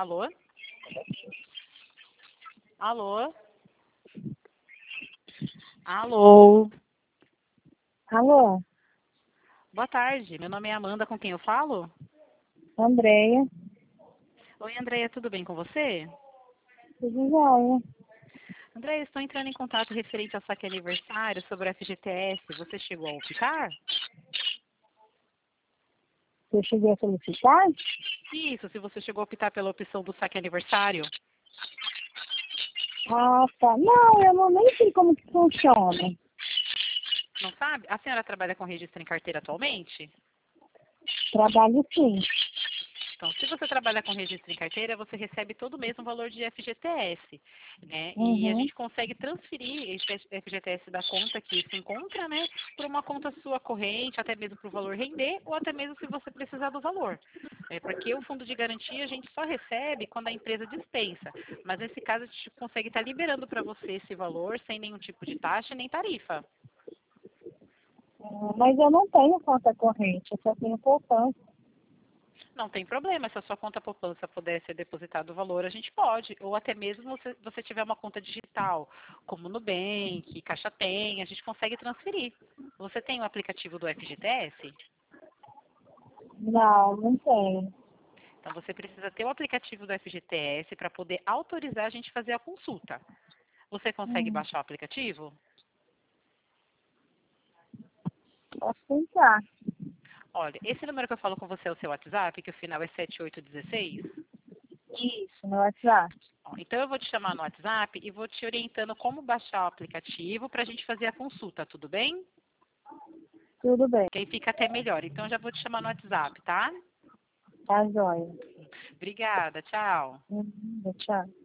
Alô? Alô? Alô? Alô, Boa tarde, meu nome é Amanda, com quem eu falo? Andréia, Oi, Andréia, tudo bem com você? tudo jóia? Andréia, estou entrando em contato referente ao saque aniversário sobre o FGTS. Você chegou a optar? Eu cheguei a solicitar? Isso, se você chegou a optar pela opção do saque aniversário. Ah, tá. Não, eu não nem sei como que funciona. Não sabe? A senhora trabalha com registro em carteira atualmente? Trabalho sim. Então, se você trabalha com registro em carteira, você recebe todo mês um valor de FGTS, né? E a Uhum. gente consegue transferir esse FGTS da conta que se encontra, né, para uma conta sua corrente, até mesmo para o valor render, ou até mesmo se você precisar do valor. Porque o fundo de garantia a gente só recebe quando a empresa dispensa. Mas nesse caso a gente consegue estar liberando para você esse valor sem nenhum tipo de taxa nem tarifa. Mas eu não tenho conta corrente, eu só tenho poupança. Não tem problema, se a sua conta poupança puder ser depositado o valor, a gente pode. Ou até mesmo se você tiver uma conta digital, como Nubank, Caixa Tem, a gente consegue transferir. Você tem o aplicativo do FGTS? Não, não tenho. Então você precisa ter o aplicativo do FGTS para poder autorizar a gente fazer a consulta. Você consegue Hum, baixar o aplicativo? Posso tentar. Olha, esse número que eu falo com você é o seu WhatsApp, que o final é 7816. Isso, no WhatsApp. Bom, então eu vou te chamar no WhatsApp e vou te orientando como baixar o aplicativo para a gente fazer a consulta, tudo bem? Tudo bem. Que aí fica até melhor. Então já vou te chamar no WhatsApp, tá? Tá jóia. Obrigada, tchau. Tchau.